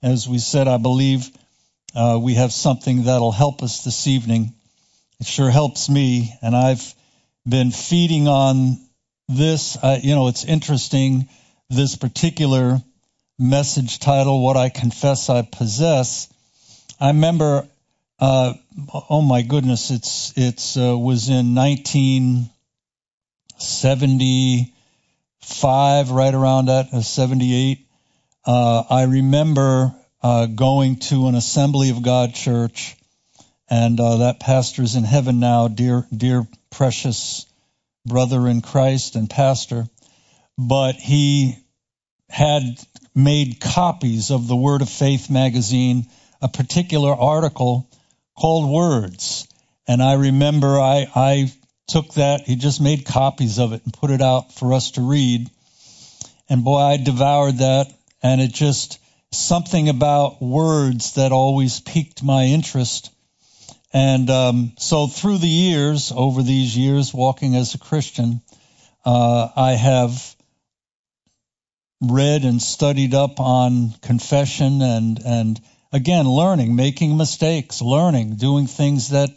As we said, I believe we have something that'll help us this evening. It sure helps me, and I've been feeding on this. It's interesting, this particular message title, What I Confess I Possess. I remember, oh my goodness, it's was in 1975, right around that, 78. I remember going to an Assembly of God church, and that pastor's in heaven now, dear precious brother in Christ and pastor. But he had made copies of the Word of Faith magazine, a particular article called Words. And I remember I took that, he just made copies of it and put it out for us to read. And boy, I devoured that. And it just, something about words that always piqued my interest. And so through the years, over these years, walking as a Christian, I have read and studied up on confession and again, learning, making mistakes, learning, doing things that,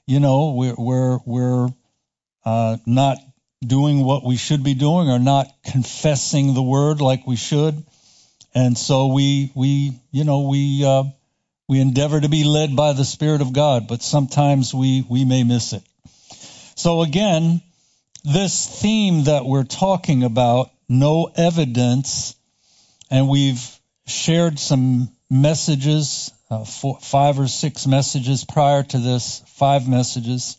we're not doing what we should be doing or not confessing the word like we should. And so we endeavor to be led by the Spirit of God, but sometimes we may miss it. So again, this theme that we're talking about, no evidence, and we've shared some messages, 5 or 6 messages prior to this, 5 messages,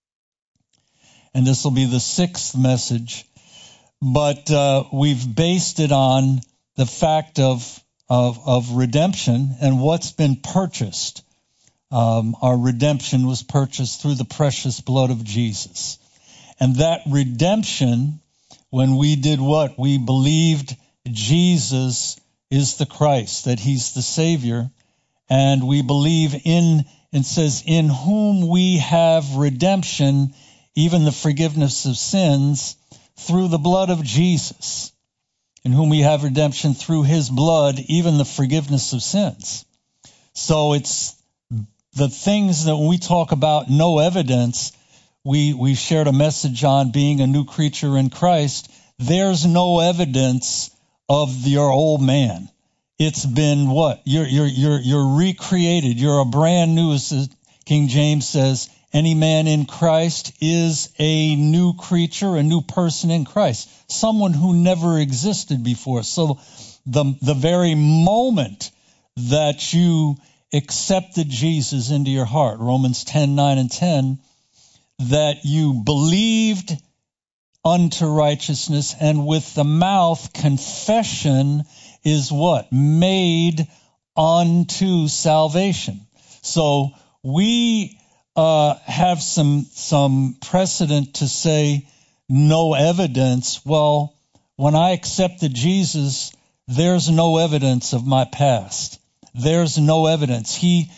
and this will be the 6th message, but we've based it on the fact of redemption and what's been purchased. Our redemption was purchased through the precious blood of Jesus. And that redemption, when we did what? We believed Jesus is the Christ, that he's the Savior, and we believe it says, in whom we have redemption, even the forgiveness of sins, through the blood of Jesus. In whom we have redemption through his blood, even the forgiveness of sins. So it's the things that when we talk about no evidence, we shared a message on being a new creature in Christ. There's no evidence of your old man. It's been what? You're recreated. You're a brand new, as King James says, any man in Christ is a new creature, a new person in Christ, someone who never existed before. So the very moment that you accepted Jesus into your heart, Romans 10:9 and 10, that you believed unto righteousness, and with the mouth confession is what? Made unto salvation. So we have some precedent to say no evidence. Well, when I accepted Jesus, there's no evidence of my past. There's no evidence. He,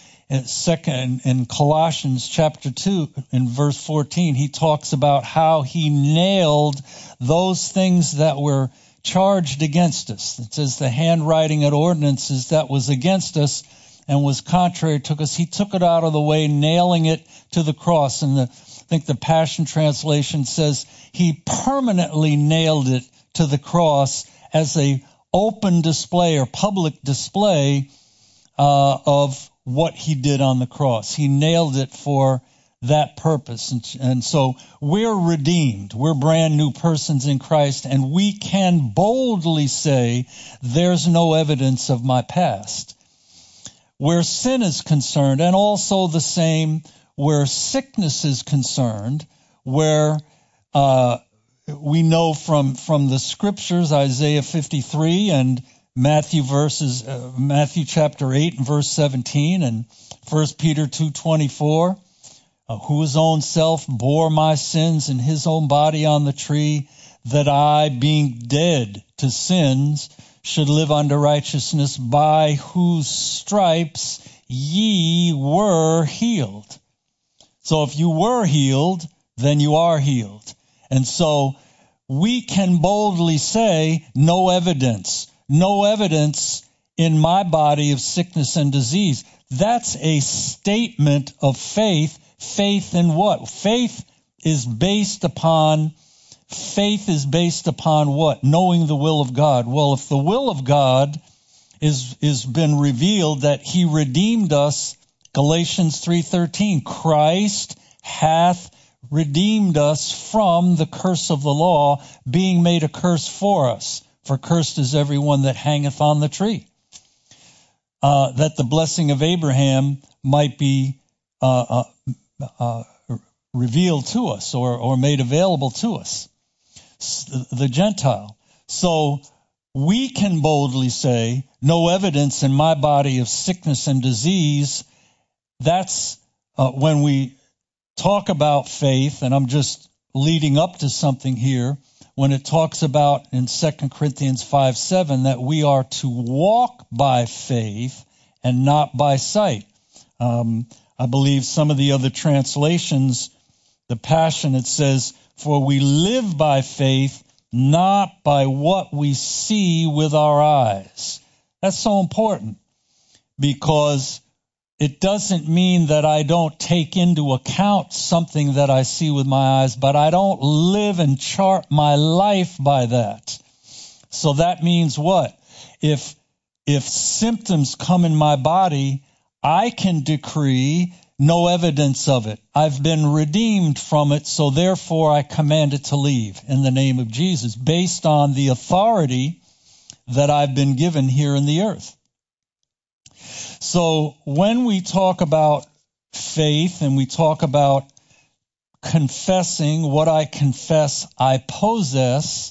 in Colossians chapter 2, in verse 14, he talks about how he nailed those things that were charged against us. It says the handwriting and ordinances that was against us and was contrary to us. He took it out of the way, nailing it to the cross. And I think the Passion Translation says he permanently nailed it to the cross as a open display or public display of what he did on the cross. He nailed it for that purpose. And so we're redeemed. We're brand new persons in Christ, and we can boldly say there's no evidence of my past. Where sin is concerned, and also the same where sickness is concerned, where we know from the scriptures, Isaiah 53 and Matthew chapter 8 and verse 17, and 1 Peter 2:24, who his own self bore my sins in his own body on the tree, that I, being dead to sins, should live unto righteousness, by whose stripes ye were healed. So if you were healed, then you are healed. And so we can boldly say no evidence. No evidence in my body of sickness and disease. That's a statement of faith. Faith in what? Faith is based upon what? Knowing the will of God. Well, if the will of God is been revealed that he redeemed us, Galatians 3:13, Christ hath redeemed us from the curse of the law, being made a curse for us. For cursed is everyone that hangeth on the tree. That the blessing of Abraham might be revealed to us or made available to us, the Gentile. So we can boldly say, no evidence in my body of sickness and disease. That's when we talk about faith, and I'm just leading up to something here, when it talks about in 2 Corinthians 5:7 that we are to walk by faith and not by sight. I believe some of the other translations, the Passion, it says, for we live by faith, not by what we see with our eyes. That's so important, because it doesn't mean that I don't take into account something that I see with my eyes, but I don't live and chart my life by that. So that means what? If symptoms come in my body, I can decree no evidence of it. I've been redeemed from it, so therefore I command it to leave in the name of Jesus, based on the authority that I've been given here in the earth. So when we talk about faith and we talk about confessing what I confess I possess,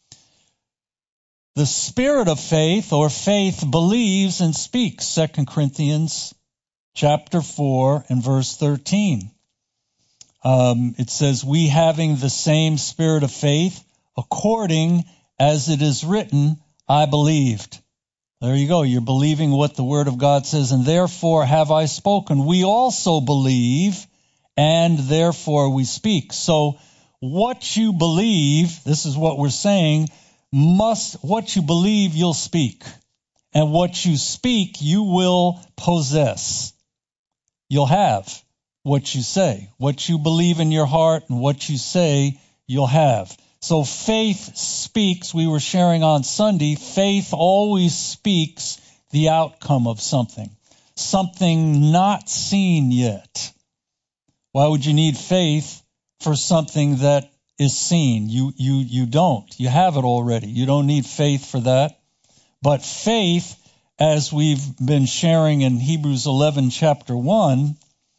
the spirit of faith, or faith, believes and speaks. 2 Corinthians chapter 4 and verse 13. It says, we having the same spirit of faith, according as it is written, I believed. There you go. You're believing what the Word of God says, and therefore have I spoken. We also believe, and therefore we speak. So what you believe, this is what we're saying, what you believe, you'll speak. And what you speak, you will possess. You'll have what you say. What you believe in your heart and what you say, you'll have. So faith speaks. We were sharing on Sunday, faith always speaks the outcome of something not seen yet. Why would you need faith for something that is seen? You don't. You have it already. You don't need faith for that. But faith, as we've been sharing in Hebrews 11, chapter 11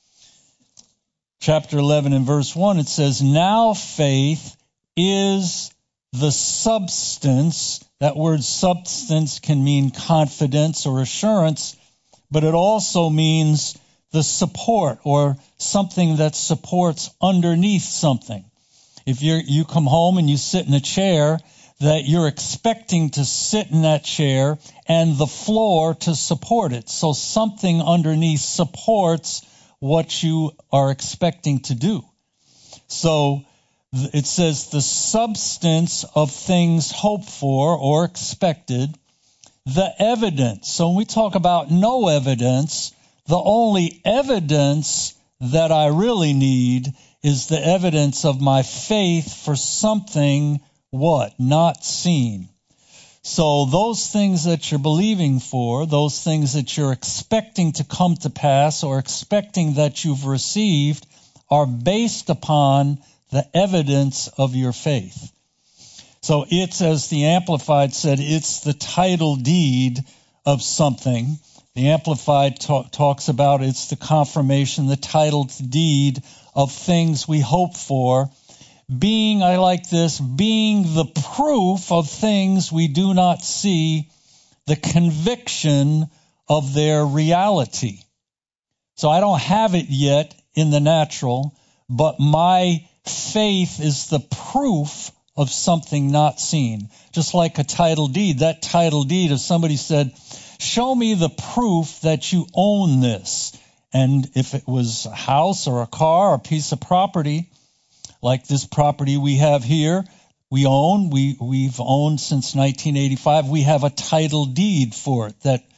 and verse 1, it says, now faith is the substance. That word substance can mean confidence or assurance, but it also means the support, or something that supports underneath something. If you come home and you sit in a chair, that you're expecting to sit in that chair and the floor to support it. So something underneath supports what you are expecting to do. So it says the substance of things hoped for or expected, the evidence. So when we talk about no evidence, the only evidence that I really need is the evidence of my faith for something, what? Not seen. So those things that you're believing for, those things that you're expecting to come to pass or expecting that you've received, are based upon the evidence of your faith. So it's, as the Amplified said, it's the title deed of something. The Amplified talks about it's the confirmation, the title deed of things we hope for. Being, I like this, being the proof of things we do not see, the conviction of their reality. So I don't have it yet in the natural, but my faith is the proof of something not seen. Just like a title deed. That title deed, if somebody said, show me the proof that you own this. And if it was a house or a car or a piece of property, like this property we have here, we've owned since 1985. We have a title deed for it that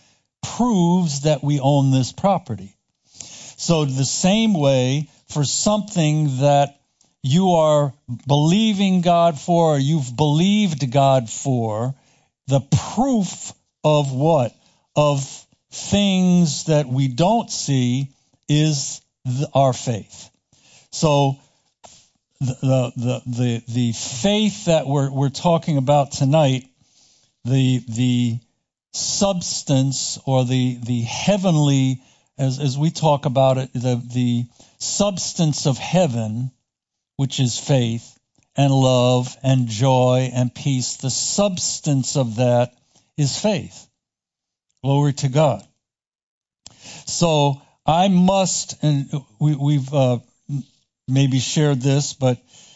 proves that we own this property. So the same way, for something that you are believing God for, or you've believed God for, the proof of what? Of things that we don't see is our faith. So the faith that we're talking about tonight, the substance, or the heavenly, as we talk about it, the substance of heaven, which is faith and love and joy and peace, the substance of that is faith. Glory to God. So I must, and we've maybe shared this, but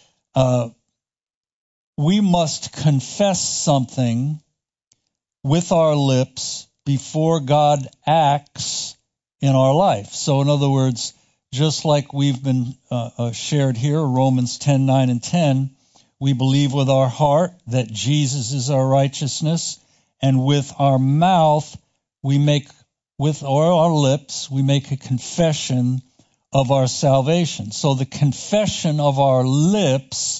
we must confess something with our lips before God acts in our life. So in other words, just like we've been shared here, Romans 10:9 and 10, we believe with our heart that Jesus is our righteousness, and with our mouth we make, with our lips, we make a confession of our salvation. So the confession of our lips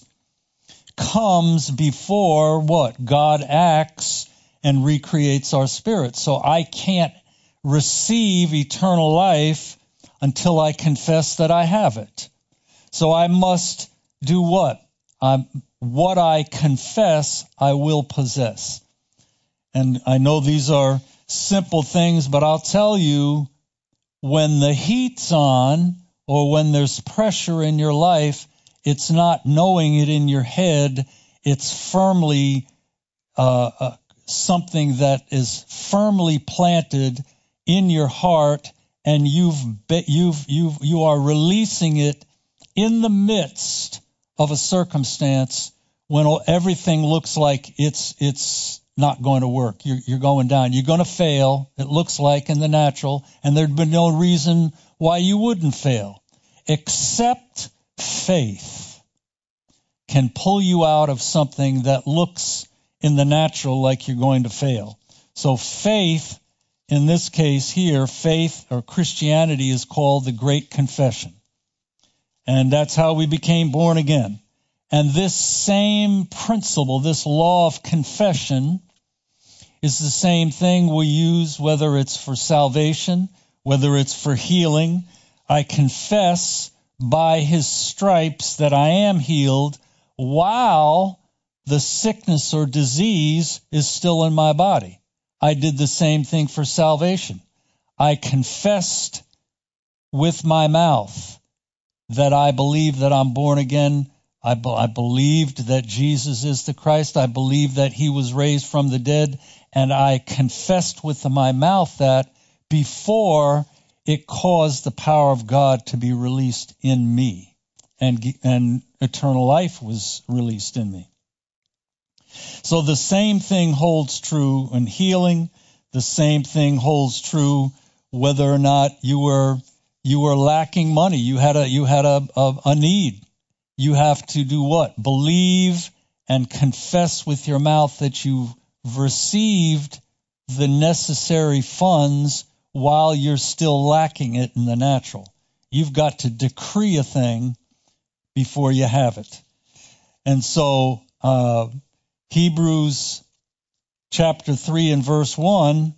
comes before what? God acts and recreates our spirit. So I can't receive eternal life until I confess that I have it. So I must do what? What I confess, I will possess. And I know these are simple things, but I'll tell you, when the heat's on, or when there's pressure in your life, it's not knowing it in your head. It's firmly something that is firmly planted in your heart, and you are releasing it in the midst of a circumstance when everything looks like it's not going to work. You're going down. You're going to fail, it looks like, in the natural, and there'd been no reason why you wouldn't fail. Except faith can pull you out of something that looks in the natural like you're going to fail. So faith, in this case here, faith or Christianity is called the Great Confession. And that's how we became born again. And this same principle, this law of confession, is the same thing we use whether it's for salvation, whether it's for healing. I confess by his stripes that I am healed while the sickness or disease is still in my body. I did the same thing for salvation. I confessed with my mouth that I believe that I'm born again. I believed that Jesus is the Christ. I believed that he was raised from the dead. And I confessed with my mouth that before it caused the power of God to be released in me. And eternal life was released in me. So the same thing holds true in healing. The same thing holds true whether or not you were lacking money. You had a need. You have to do what? Believe and confess with your mouth that you've received the necessary funds while you're still lacking it in the natural. You've got to decree a thing before you have it. And so Hebrews chapter 3 and verse 1,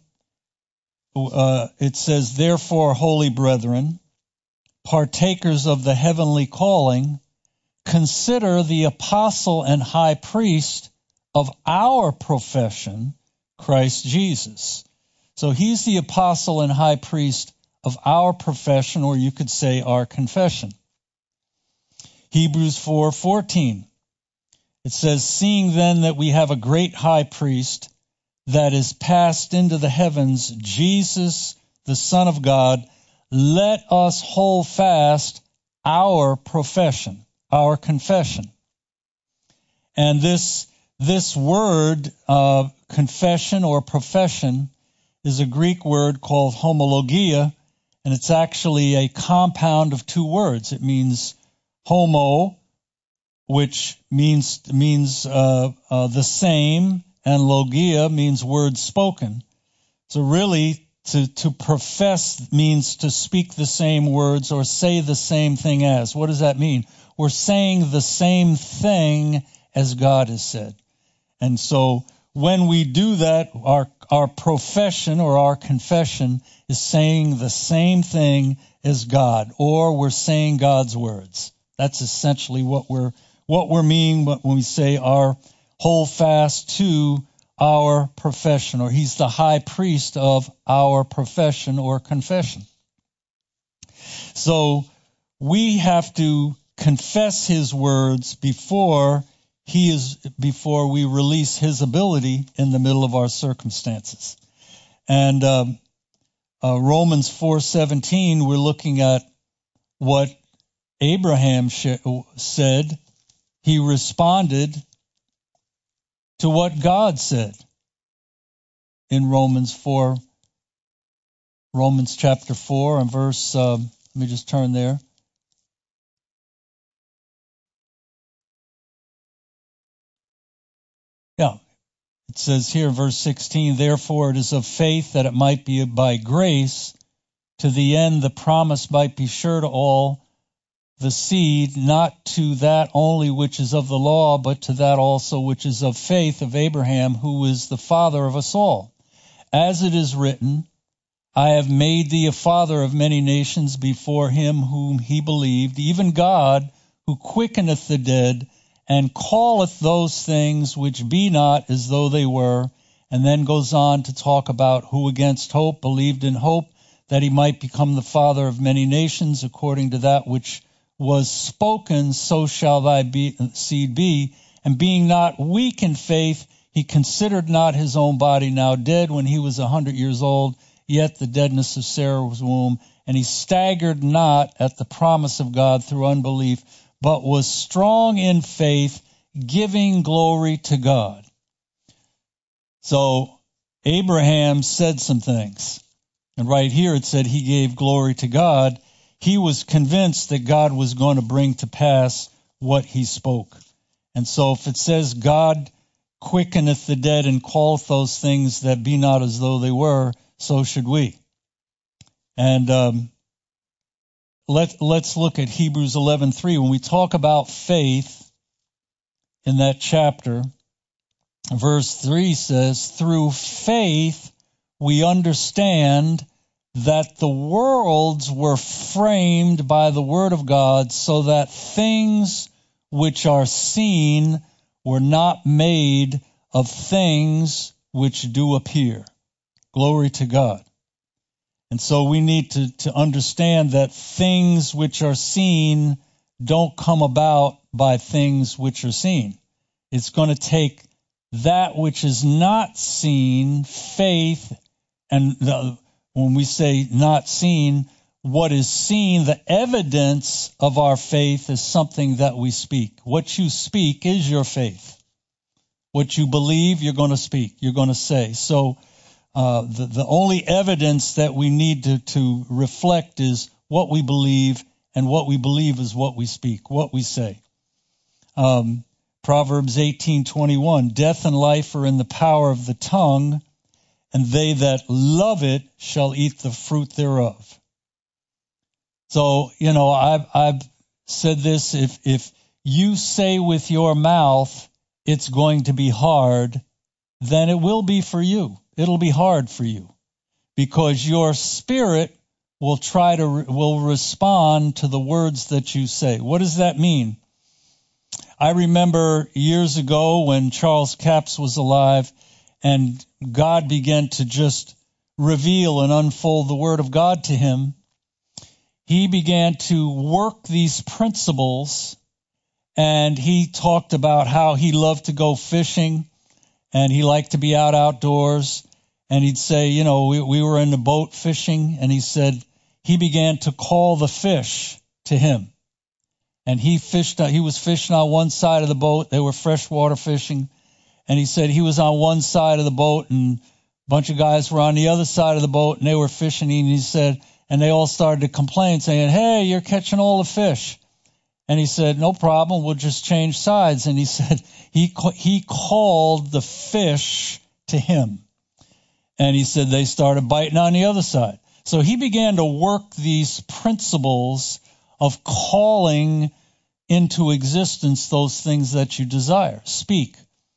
it says, "Therefore, holy brethren, partakers of the heavenly calling, consider the apostle and high priest of our profession, Christ Jesus." So he's the apostle and high priest of our profession, or you could say our confession. Hebrews 4:14. It says, "Seeing then that we have a great high priest that is passed into the heavens, Jesus, the Son of God, let us hold fast our profession," our confession. And this word, confession or profession, is a Greek word called homologia, and it's actually a compound of two words. It means homo, which means the same, and logia means words spoken. So really, To profess means to speak the same words or say the same thing as. What does that mean? We're saying the same thing as God has said. And so when we do that, our profession or our confession is saying the same thing as God, or we're saying God's words. That's essentially what we're meaning when we say our hold fast to our profession, or he's the high priest of our profession or confession. So we have to confess his words before we release his ability in the middle of our circumstances. And Romans 4:17, we're looking at what Abraham said. He responded to what God said in Romans chapter 4 and verse, let me just turn there. Yeah, it says here, verse 16, therefore it is of faith that it might be by grace, to the end the promise might be sure to all the seed, not to that only which is of the law, but to that also which is of faith of Abraham, who is the father of us all. As it is written, I have made thee a father of many nations before him whom he believed, even God, who quickeneth the dead, and calleth those things which be not as though they were, and then goes on to talk about who against hope believed in hope, that he might become the father of many nations, according to that which was spoken, so shall thy seed be. And being not weak in faith, he considered not his own body now dead when he was 100 years old, yet the deadness of Sarah's womb. And he staggered not at the promise of God through unbelief, but was strong in faith, giving glory to God. So Abraham said some things. And right here it said he gave glory to God. He was convinced that God was going to bring to pass what he spoke. And so if it says God quickeneth the dead and calleth those things that be not as though they were, so should we. And let's look at Hebrews 11:3. When we talk about faith in that chapter, verse 3 says, through faith we understand that the worlds were framed by the word of God, so that things which are seen were not made of things which do appear. Glory to God. And so we need to understand that things which are seen don't come about by things which are seen. It's going to take that which is not seen, faith, and when we say not seen, what is seen, the evidence of our faith is something that we speak. What you speak is your faith. What you believe, you're going to speak, you're going to say. So the only evidence that we need to reflect is what we believe, and what we believe is what we speak, what we say. Proverbs 18:21, death and life are in the power of the tongue, and they that love it shall eat the fruit thereof. So, I've said this, if you say with your mouth it's going to be hard, then it will be for you. It'll be hard for you, because your spirit will respond to the words that you say. What does that mean? I remember years ago when Charles Capps was alive, and God began to just reveal and unfold the Word of God to him. He began to work these principles, and he talked about how he loved to go fishing, and he liked to be outdoors. And he'd say, we were in the boat fishing, and he said he began to call the fish to him. And he was fishing on one side of the boat. They were freshwater fishing. And he said he was on one side of the boat, and a bunch of guys were on the other side of the boat, and they were fishing. And he said, and they all started to complain, saying, hey, you're catching all the fish. And he said, no problem, we'll just change sides. And he said he called the fish to him. And he said they started biting on the other side. So he began to work these principles of calling into existence those things that you desire. Speak.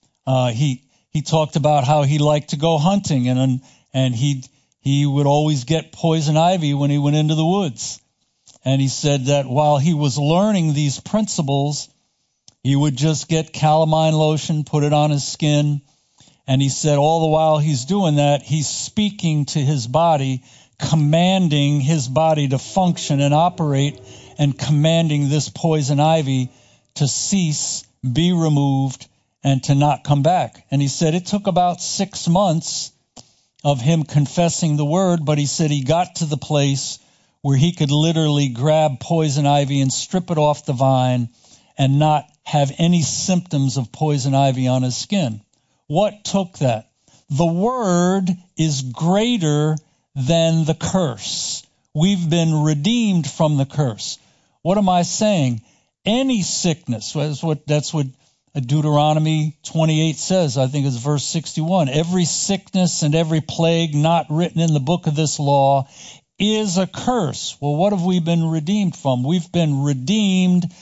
He talked about how he liked to go hunting, and he would always get poison ivy when he went into the woods. And he said that while he was learning these principles, he would just get calamine lotion, put it on his skin. And he said all the while he's doing that, he's speaking to his body, commanding his body to function and operate, and commanding this poison ivy to cease, be removed, and to not come back. And he said it took about 6 months of him confessing the word, but he said he got to the place where he could literally grab poison ivy and strip it off the vine and not have any symptoms of poison ivy on his skin. What took that? The word is greater than the curse. We've been redeemed from the curse. What am I saying? Any sickness, that's what Deuteronomy 28 says, I think it's verse 61. Every sickness and every plague not written in the book of this law is a curse. Well, what have we been redeemed from? We've been redeemed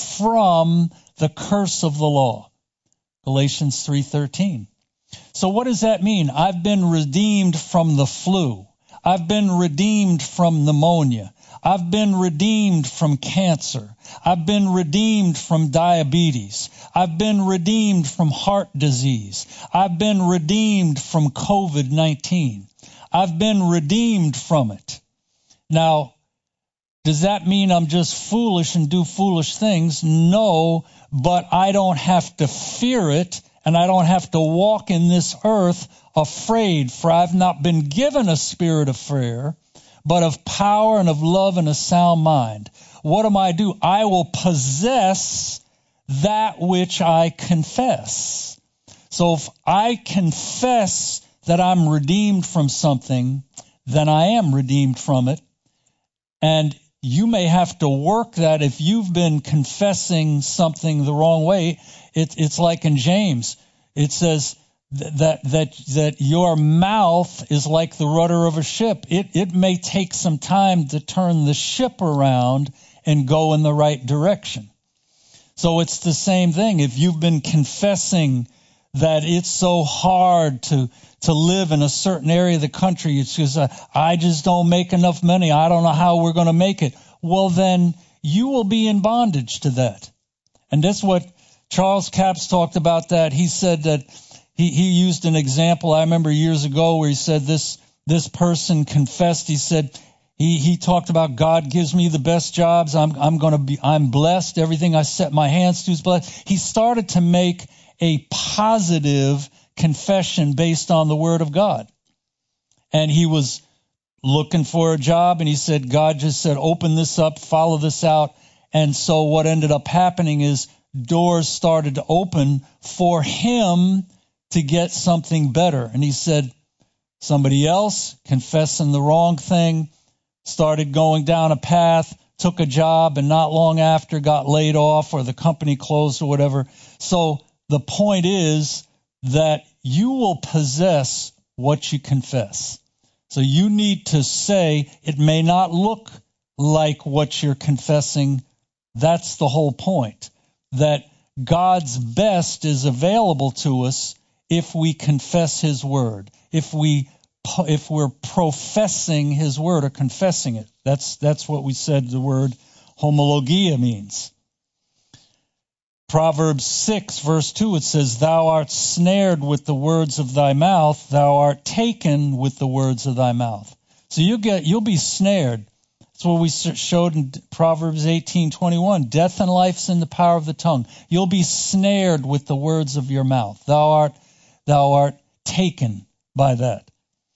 from the curse of the law. Galatians 3:13. So what does that mean? I've been redeemed from the flu. I've been redeemed from pneumonia. I've been redeemed from cancer. I've been redeemed from diabetes. I've been redeemed from heart disease. I've been redeemed from COVID-19. I've been redeemed from it. Now, does that mean I'm just foolish and do foolish things? No, but I don't have to fear it, and I don't have to walk in this earth afraid, for I've not been given a spirit of fear, but of power and of love and a sound mind. What am I do? I will possess that which I confess. So if I confess that I'm redeemed from something, then I am redeemed from it. And you may have to work that if you've been confessing something the wrong way. It's like in James. It says that your mouth is like the rudder of a ship. It may take some time to turn the ship around and go in the right direction. So it's the same thing. If you've been confessing that it's so hard to live in a certain area of the country, it's just, I just don't make enough money, I don't know how we're going to make it. Well, then you will be in bondage to that. And that's what Charles Capps talked about that. He said that he used an example, I remember years ago, where he said this person confessed, he said, he talked about God gives me the best jobs, I'm blessed, everything I set my hands to is blessed. He started to make a positive confession based on the Word of God. And he was looking for a job, and he said, God just said, open this up, follow this out. And so what ended up happening is doors started to open for him to get something better. And he said, somebody else confessing the wrong thing, started going down a path, took a job, and not long after got laid off or the company closed or whatever. So the point is that you will possess what you confess. So you need to say, it may not look like what you're confessing. That's the whole point, that God's best is available to us if we confess His word, if we're professing His word or confessing it. That's what we said the word homologia means. Proverbs 6, verse 2, it says, thou art snared with the words of thy mouth, thou art taken with the words of thy mouth. So you'll be snared. That's what we showed in Proverbs 18:21. Death and life's in the power of the tongue. You'll be snared with the words of your mouth. Thou art taken by that.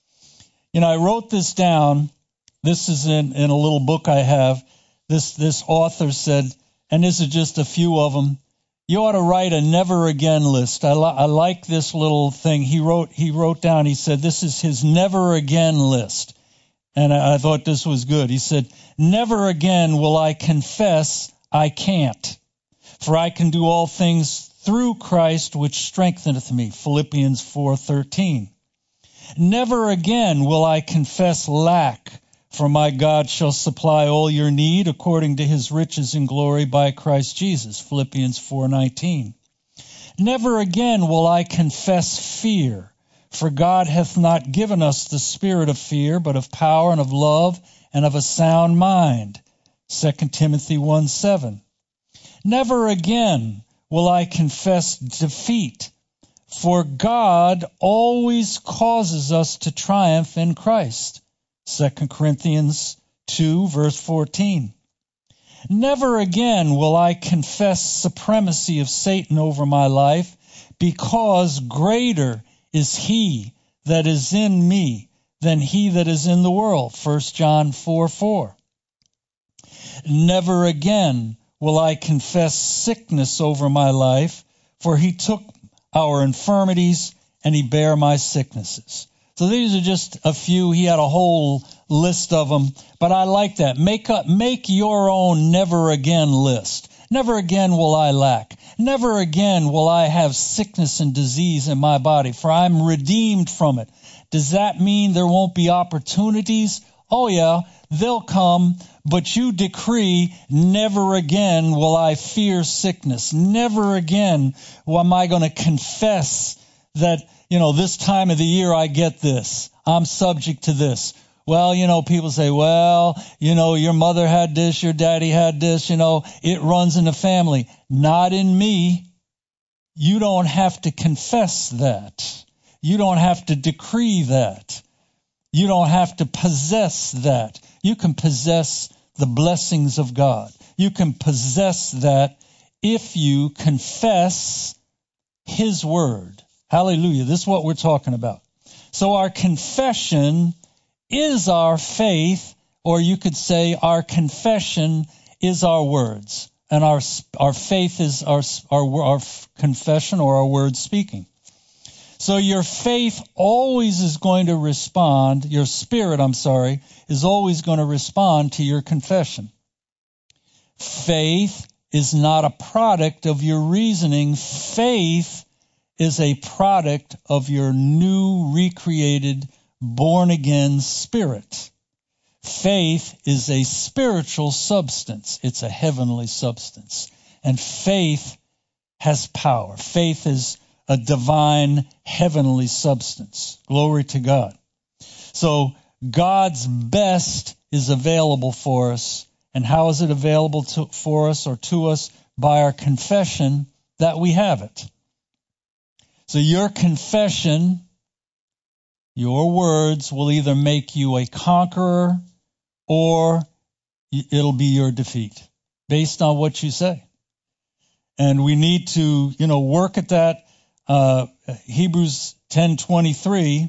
I wrote this down. This is in a little book I have. This author said, and this is just a few of them, you ought to write a never again list. I like this little thing. He wrote down, he said, this is his never again list. And I thought this was good. He said, never again will I confess I can't, for I can do all things through Christ which strengtheneth me. Philippians 4:13. Never again will I confess lack, for my God shall supply all your need according to his riches and glory by Christ Jesus. Philippians 4:19. Never again will I confess fear, for God hath not given us the spirit of fear, but of power and of love and of a sound mind. 2 Timothy 1:7. Never again will I confess defeat, for God always causes us to triumph in Christ. 2 Corinthians 2, verse 14. Never again will I confess supremacy of Satan over my life, because greater is he that is in me than he that is in the world. 1 John 4:4. Never again will I confess sickness over my life, for he took our infirmities and he bare my sicknesses. So these are just a few. He had a whole list of them, but I like that. Make your own never again list. Never again will I lack. Never again will I have sickness and disease in my body, for I'm redeemed from it. Does that mean there won't be opportunities? Oh yeah, they'll come, but you decree, never again will I fear sickness. Never again am I going to confess that, this time of the year I get this. I'm subject to this. Well, people say, your mother had this, your daddy had this, it runs in the family. Not in me. You don't have to confess that. You don't have to decree that. You don't have to possess that. You can possess the blessings of God. You can possess that if you confess his word. Hallelujah. This is what we're talking about. So our confession is our faith, or you could say our confession is our words, and our faith is our confession or our word speaking. So your faith always is going to respond, your spirit, is always going to respond to your confession. Faith is not a product of your reasoning. Faith is a product of your new, recreated, born-again spirit. Faith is a spiritual substance. It's a heavenly substance. And faith has power. Faith is a divine, heavenly substance. Glory to God. So God's best is available for us. And how is it available for us or to us? By our confession that we have it. So your confession, your words will either make you a conqueror or it'll be your defeat based on what you say. And we need to, work at that. Hebrews 10:23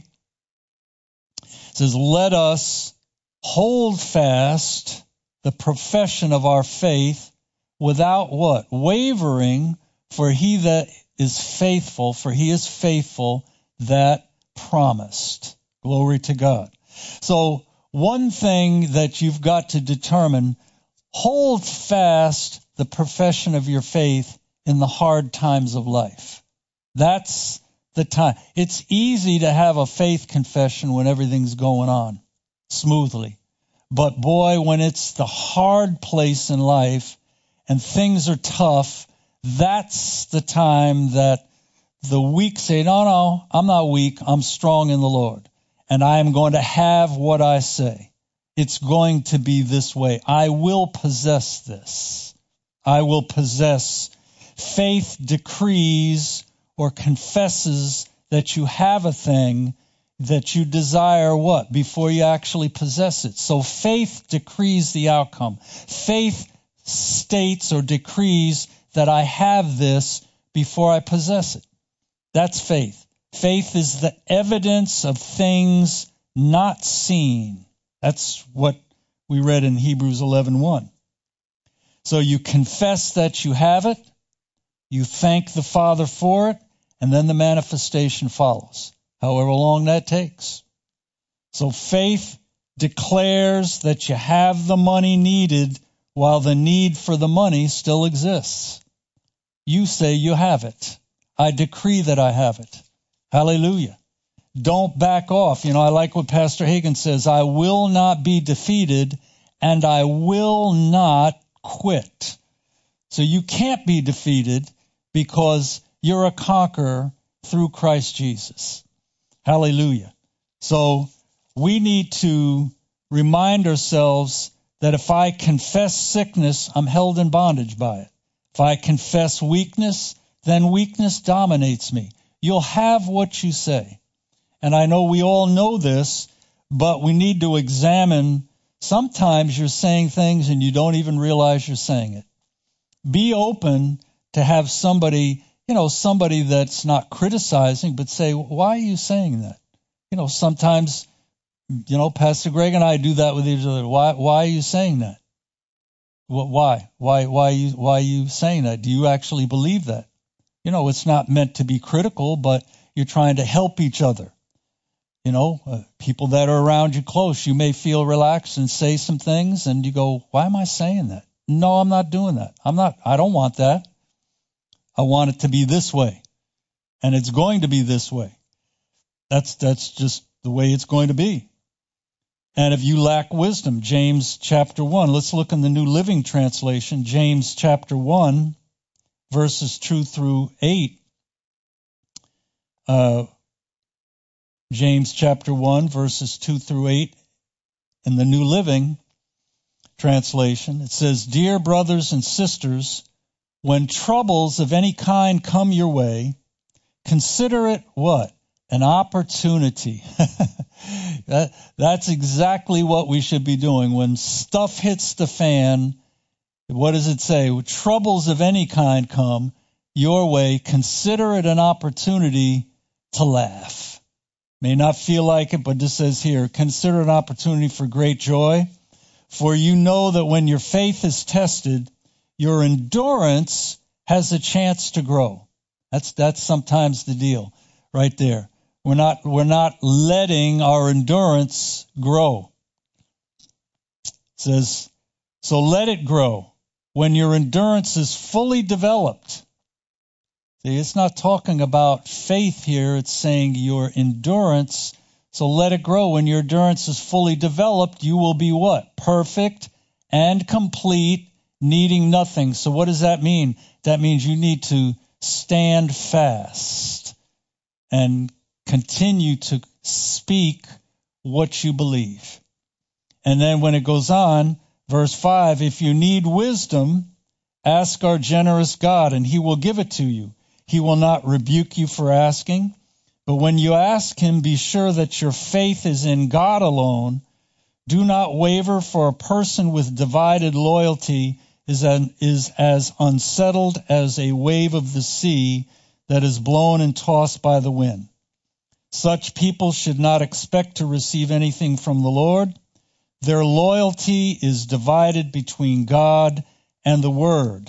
says, let us hold fast the profession of our faith without what? Wavering, for he that is faithful, for he is faithful that promised. Glory to God. So one thing that you've got to determine, hold fast the profession of your faith in the hard times of life. That's the time. It's easy to have a faith confession when everything's going on smoothly. But boy, when it's the hard place in life and things are tough, that's the time that the weak say, no, I'm not weak. I'm strong in the Lord. And I am going to have what I say. It's going to be this way. I will possess this. I will possess. Faith decrees or confesses that you have a thing that you desire what? Before you actually possess it. So faith decrees the outcome. Faith states or decrees that I have this before I possess it. That's faith. Faith is the evidence of things not seen. That's what we read in Hebrews 11:1. So you confess that you have it, you thank the Father for it, and then the manifestation follows, however long that takes. So faith declares that you have the money needed while the need for the money still exists. You say you have it. I decree that I have it. Hallelujah. don't back off. I like what Pastor Hagin says, I will not be defeated and I will not quit. So you can't be defeated because you're a conqueror through Christ Jesus. Hallelujah. So we need to remind ourselves that if I confess sickness, I'm held in bondage by it. If I confess weakness, then weakness dominates me. You'll have what you say. And I know we all know this, but we need to examine. Sometimes you're saying things and you don't even realize you're saying it. Be open to have somebody that's not criticizing, but say, why are you saying that? Sometimes, Pastor Greg and I do that with each other. Why are you saying that? Why are you saying that? Do you actually believe that? It's not meant to be critical, but you're trying to help each other. People that are around you close, you may feel relaxed and say some things and you go, why am I saying that? No, I'm not doing that. I don't want that. I want it to be this way. And it's going to be this way. That's just the way it's going to be. And if you lack wisdom, James chapter 1, let's look in the New Living Translation, James chapter 1, verses 2 through 8. James chapter 1, verses 2 through 8 in the New Living Translation. It says, Dear brothers and sisters, when troubles of any kind come your way, consider it what? An opportunity. That's exactly what we should be doing. When stuff hits the fan, what does it say? When troubles of any kind come your way, consider it an opportunity to laugh. May not feel like it, but this says here, consider an opportunity for great joy. For you know that when your faith is tested, your endurance has a chance to grow. That's sometimes the deal right there. We're not letting our endurance grow. It says, so let it grow. When your endurance is fully developed. See, it's not talking about faith here. It's saying your endurance. So let it grow. When your endurance is fully developed, you will be what? Perfect and complete, needing nothing. So what does that mean? That means you need to stand fast and continue to speak what you believe. And then when it goes on, verse 5, if you need wisdom, ask our generous God, and he will give it to you. He will not rebuke you for asking. But when you ask him, be sure that your faith is in God alone. Do not waver, for a person with divided loyalty is as unsettled as a wave of the sea that is blown and tossed by the wind. Such people should not expect to receive anything from the Lord. Their loyalty is divided between God and the world,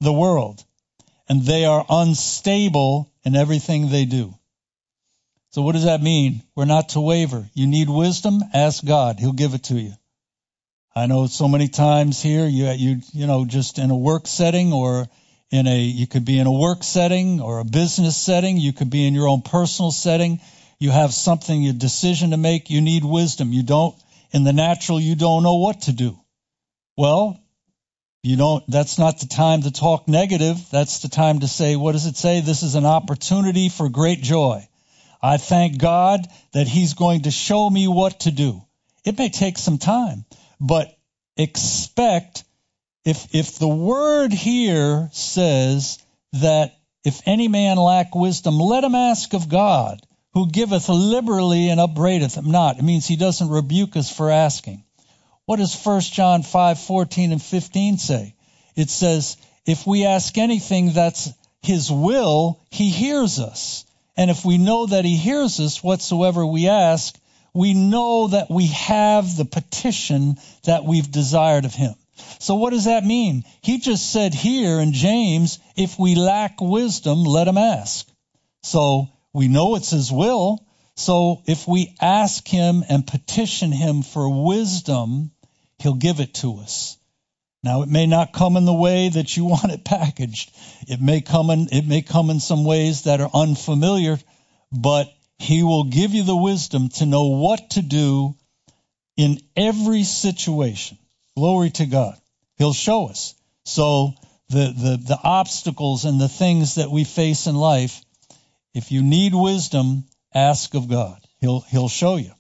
and they are unstable in everything they do. So what does that mean? We're not to waver. You need wisdom? Ask God. He'll give it to you. I know so many times here, you just in a work setting or you could be in a work setting or a business setting. You could be in your own personal setting. You have a decision to make. You need wisdom. In the natural, you don't know what to do. Well, that's not the time to talk negative. That's the time to say, what does it say? This is an opportunity for great joy. I thank God that he's going to show me what to do. It may take some time, but expect, if the word here says that if any man lack wisdom, let him ask of God, who giveth liberally and upbraideth him not. It means he doesn't rebuke us for asking. What does 1 John 5:14 and 15 say? It says, if we ask anything that's his will, he hears us. And if we know that he hears us, whatsoever we ask, we know that we have the petition that we've desired of him. So what does that mean? He just said here in James, if we lack wisdom, let him ask. So we know it's his will. So if we ask him and petition him for wisdom, he'll give it to us. Now, it may not come in the way that you want it packaged. It may come in some ways that are unfamiliar, but He will give you the wisdom to know what to do in every situation. Glory to God. He'll show us. So the obstacles and the things that we face in life, if you need wisdom, ask of God. He'll show you.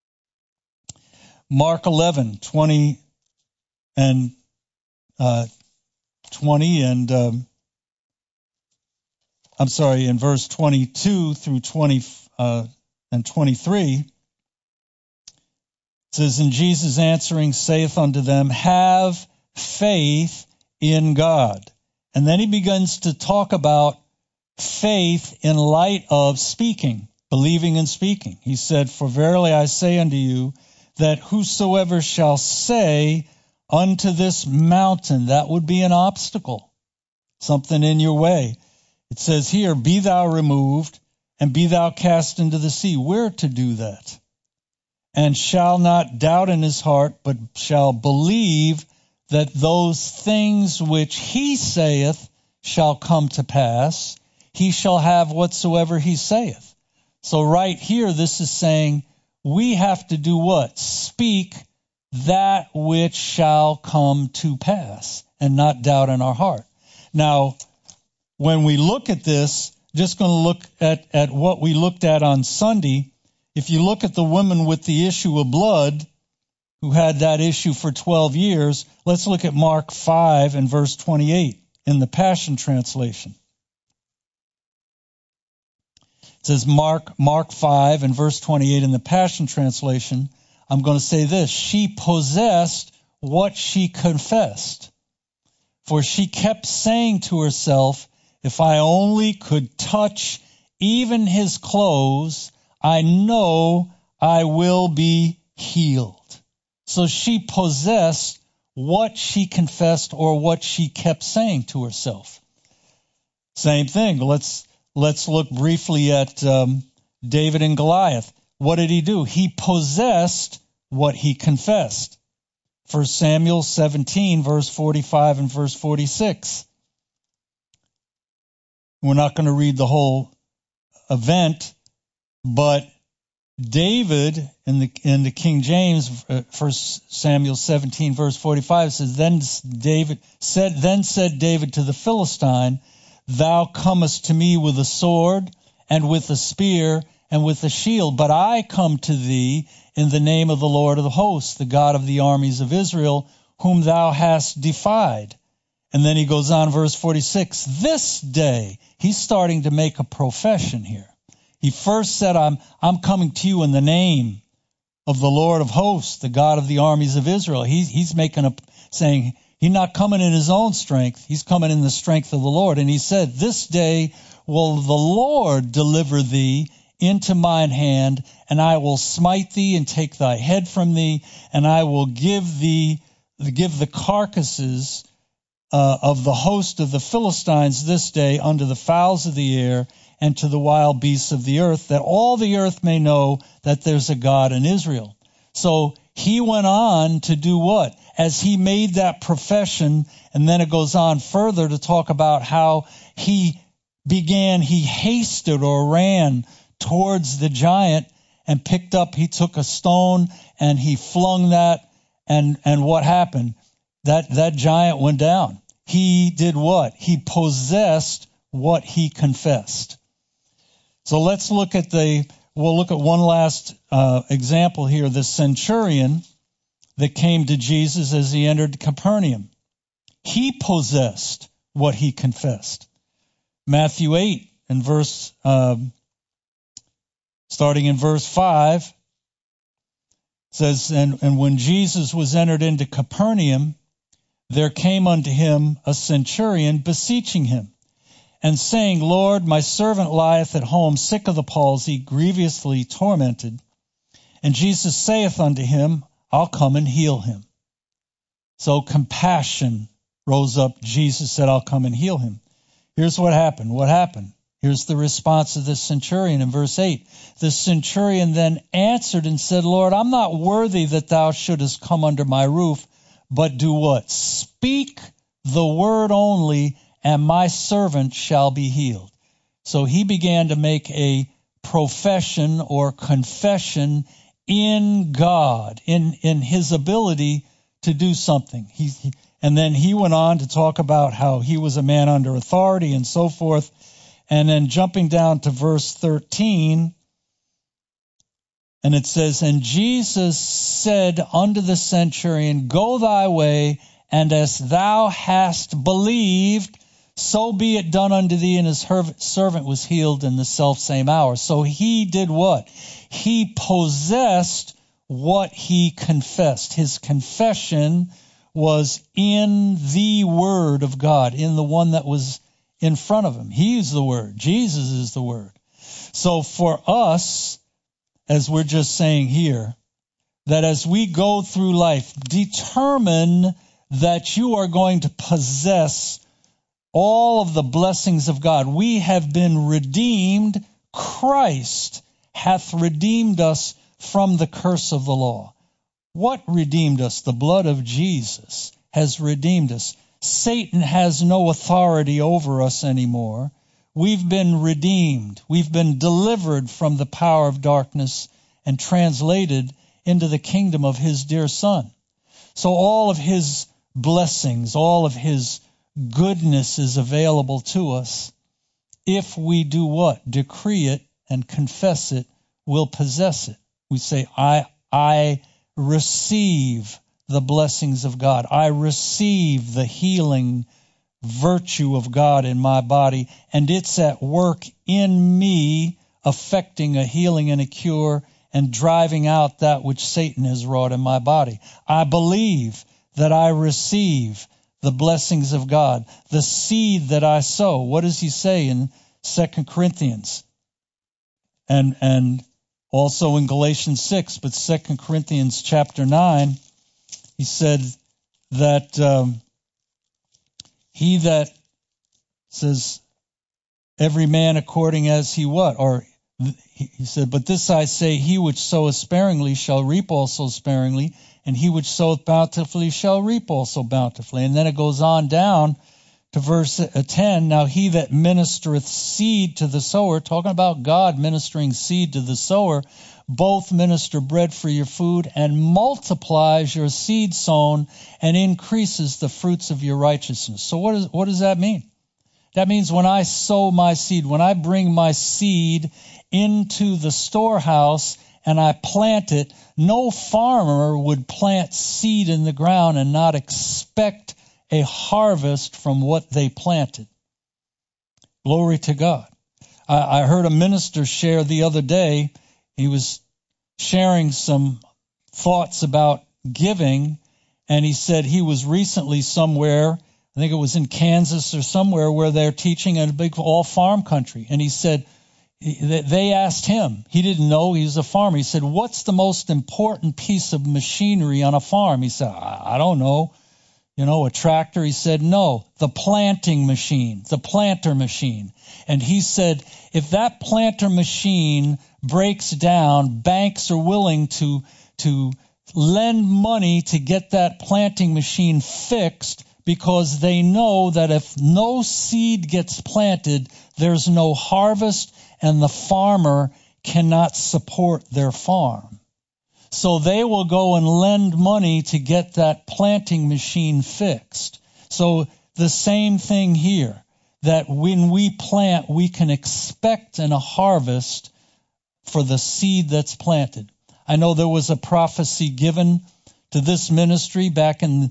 Mark 11:20 and 20 and in verse 22 through 20 and 23, it says, "And Jesus answering saith unto them, Have faith in God." And then he begins to talk about faith in light of speaking, believing and speaking. He said, "For verily I say unto you, that whosoever shall say unto this mountain," that would be an obstacle, something in your way. It says here, "Be thou removed, and be thou cast into the sea." We're to do that. "And shall not doubt in his heart, but shall believe that those things which he saith shall come to pass, he shall have whatsoever he saith." So right here, this is saying we have to do what? Speak that which shall come to pass and not doubt in our heart. Now, when we look at this, just going to look at what we looked at on Sunday. If you look at the woman with the issue of blood, who had that issue for 12 years, let's look at Mark 5 and verse 28 in the Passion Translation. It says Mark 5 and verse 28 in the Passion Translation. I'm going to say this: "She possessed what she confessed, for she kept saying to herself, if I only could touch even his clothes, I know I will be healed." So she possessed what she confessed or what she kept saying to herself. Same thing. Let's look briefly at David and Goliath. What did he do? He possessed what he confessed. 1 Samuel 17, verse 45 and verse 46. We're not going to read the whole event, but David in the King James, 1 Samuel 17, verse 45 says, Then said David to the Philistine, Thou comest to me with a sword and with a spear and with a shield, but I come to thee in the name of the Lord of the hosts, the God of the armies of Israel, whom thou hast defied. And then he goes on, verse 46, this day, he's starting to make a profession here. He first said, I'm coming to you in the name of the Lord of hosts, the God of the armies of Israel. He's saying he's not coming in his own strength. He's coming in the strength of the Lord. And he said, this day will the Lord deliver thee into mine hand, and I will smite thee and take thy head from thee, and I will give the carcasses of the host of the Philistines this day unto the fowls of the air and to the wild beasts of the earth, that all the earth may know that there's a God in Israel. So he went on to do what? As he made that profession, and then it goes on further to talk about how he hasted or ran towards the giant and he took a stone and he flung that, and what happened? That giant went down. He did what? He possessed what he confessed. So let's look at we'll look at one last example here. The centurion that came to Jesus as he entered Capernaum. He possessed what he confessed. Matthew 8 and starting in verse 5 says, and when Jesus was entered into Capernaum, there came unto him a centurion beseeching him, and saying, Lord, my servant lieth at home, sick of the palsy, grievously tormented. And Jesus saith unto him, I'll come and heal him. So compassion rose up. Jesus said, I'll come and heal him. Here's what happened. What happened? Here's the response of the centurion in verse 8. The centurion then answered and said, Lord, I'm not worthy that thou shouldest come under my roof, but do what? Speak the word only, and my servant shall be healed. So he began to make a profession or confession in God, in his ability to do something. And then he went on to talk about how he was a man under authority and so forth. And then jumping down to verse 13, and it says, "And Jesus said unto the centurion, Go thy way, and as thou hast believed, so be it done unto thee. And his servant was healed in the selfsame hour." So he did what? He possessed what he confessed. His confession was in the Word of God, in the one that was in front of him. He's the Word. Jesus is the Word. So for us, as we're just saying here, that as we go through life, determine that you are going to possess all of the blessings of God. We have been redeemed. Christ hath redeemed us from the curse of the law. What redeemed us? The blood of Jesus has redeemed us. Satan has no authority over us anymore. We've been redeemed. We've been delivered from the power of darkness and translated into the kingdom of his dear Son. So all of his blessings, all of his goodness is available to us. If we do what? Decree it and confess it, we'll possess it. We say, I receive the blessings of God. I receive the healing virtue of God in my body, and it's at work in me, affecting a healing and a cure and driving out that which Satan has wrought in my body. I believe that I receive the blessings of God, the seed that I sow. What does he say in 2 Corinthians? And also in Galatians 6, but 2 Corinthians chapter 9, he said that he that says, every man according as he what? Or he said, but this I say, he which soweth sparingly shall reap also sparingly, and he which soweth bountifully shall reap also bountifully. And then it goes on down to verse 10. Now he that ministereth seed to the sower, talking about God ministering seed to the sower, both minister bread for your food and multiplies your seed sown and increases the fruits of your righteousness. So what does that mean? That means when I sow my seed, when I bring my seed into the storehouse and I plant it, no farmer would plant seed in the ground and not expect a harvest from what they planted. Glory to God. I heard a minister share the other day. He was sharing some thoughts about giving, and he said he was recently somewhere, I think it was in Kansas or somewhere, where they're teaching in a big all farm country. And he said, they asked him, he didn't know, he was a farmer. He said, what's the most important piece of machinery on a farm? He said, I don't know. A tractor? He said, no, the planting machine, the planter machine. And he said, if that planter machine breaks down, banks are willing to lend money to get that planting machine fixed, because they know that if no seed gets planted, there's no harvest and the farmer cannot support their farm. So they will go and lend money to get that planting machine fixed. So the same thing here, that when we plant, we can expect a harvest for the seed that's planted. I know there was a prophecy given to this ministry back in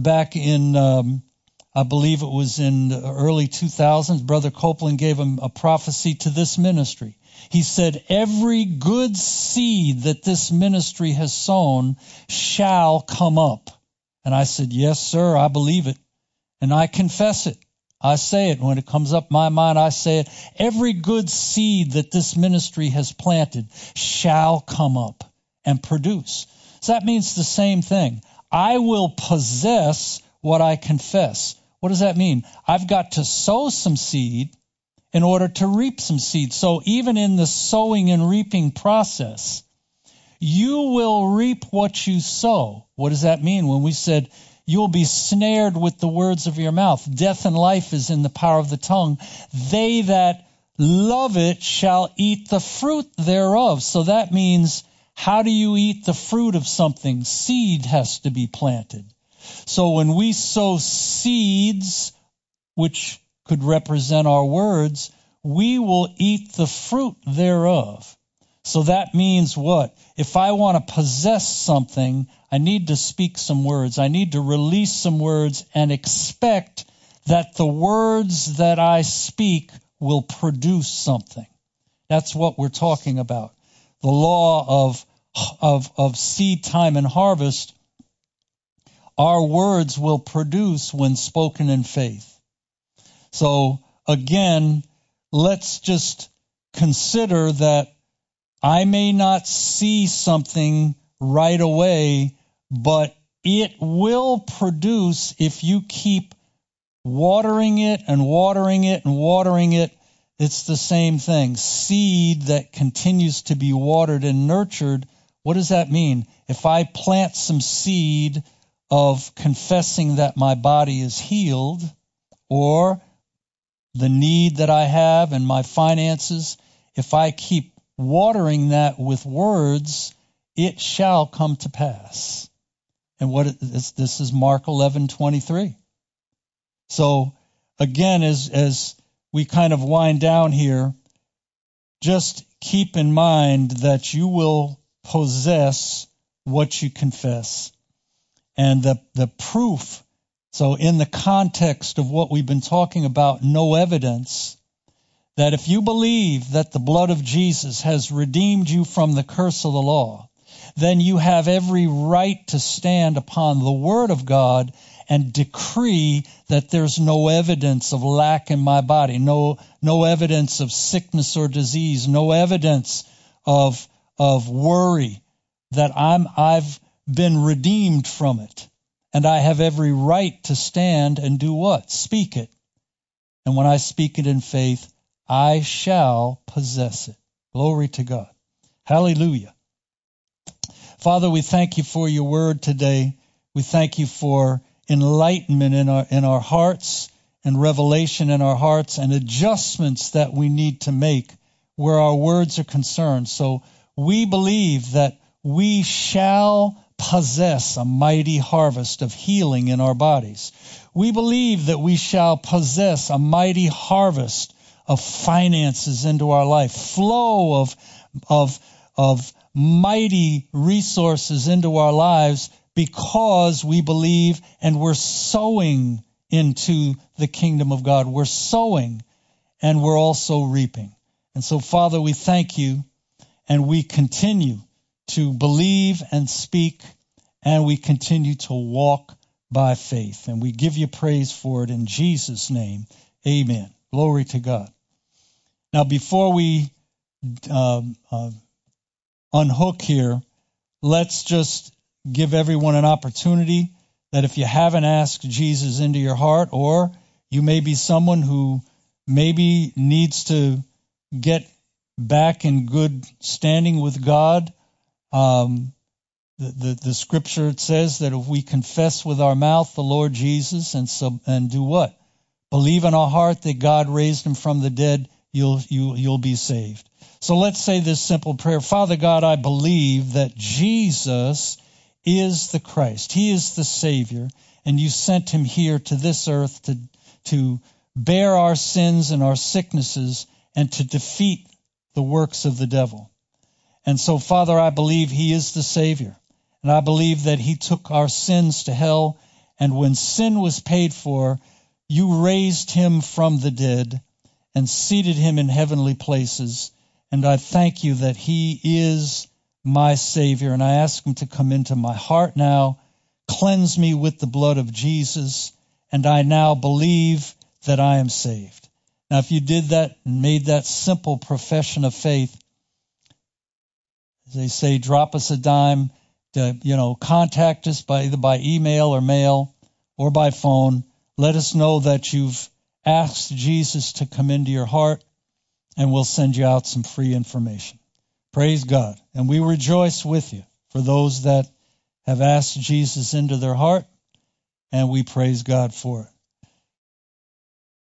I believe it was in the early 2000s. Brother Copeland gave him a prophecy to this ministry. He said, every good seed that this ministry has sown shall come up. And I said, yes, sir, I believe it. And I confess it. I say it. When it comes up my mind, I say it. Every good seed that this ministry has planted shall come up and produce. So that means the same thing. I will possess what I confess. What does that mean? I've got to sow some seed in order to reap some seed. So even in the sowing and reaping process, you will reap what you sow. What does that mean? When we said, you'll be snared with the words of your mouth. Death and life is in the power of the tongue. They that love it shall eat the fruit thereof. So that means, how do you eat the fruit of something? Seed has to be planted. So when we sow seeds, which could represent our words, we will eat the fruit thereof. So that means what? If I want to possess something, I need to speak some words. I need to release some words and expect that the words that I speak will produce something. That's what we're talking about. The law of seed time and harvest. Our words will produce when spoken in faith. So again, let's just consider that I may not see something right away, but it will produce if you keep watering it and watering it and watering it. It's the same thing. Seed that continues to be watered and nurtured. What does that mean? If I plant some seed of confessing that my body is healed, or the need that I have and my finances, if I keep watering that with words, it shall come to pass. And this is Mark 11:23. So again, as we kind of wind down here, just keep in mind that you will possess what you confess. And the proof, so in the context of what we've been talking about, no evidence, that if you believe that the blood of Jesus has redeemed you from the curse of the law, then you have every right to stand upon the word of God and decree that there's no evidence of lack in my body, no evidence of sickness or disease, no evidence of worry, that I've been redeemed from it. And I have every right to stand and do what? Speak it. And when I speak it in faith, I shall possess it. Glory to God. Hallelujah. Father, we thank you for your word today. We thank you for enlightenment in our hearts and revelation in our hearts and adjustments that we need to make where our words are concerned. So we believe that we shall possess a mighty harvest of healing in our bodies. We believe that we shall possess a mighty harvest of finances into our life, flow of mighty resources into our lives, because we believe and we're sowing into the kingdom of God. We're sowing and we're also reaping. And so, Father, we thank you, and we continue to believe and speak, and we continue to walk by faith. And we give you praise for it in Jesus' name. Amen. Glory to God. Now, before we unhook here, let's just give everyone an opportunity that if you haven't asked Jesus into your heart, or you may be someone who maybe needs to get back in good standing with God, the scripture says that if we confess with our mouth the Lord Jesus and do what? Believe in our heart that God raised him from the dead, you'll be saved. So let's say this simple prayer. Father God, I believe that Jesus is the Christ. He is the Savior, and you sent him here to this earth to bear our sins and our sicknesses and to defeat the works of the devil. And so, Father, I believe he is the Savior, and I believe that he took our sins to hell, and when sin was paid for, you raised him from the dead and seated him in heavenly places. And I thank you that he is my Savior, and I ask him to come into my heart now, cleanse me with the blood of Jesus, and I now believe that I am saved. Now, if you did that and made that simple profession of faith, as they say, drop us a dime, contact us either by email or mail or by phone. Let us know that you've asked Jesus to come into your heart, and we'll send you out some free information. Praise God. And we rejoice with you for those that have asked Jesus into their heart, and we praise God for it.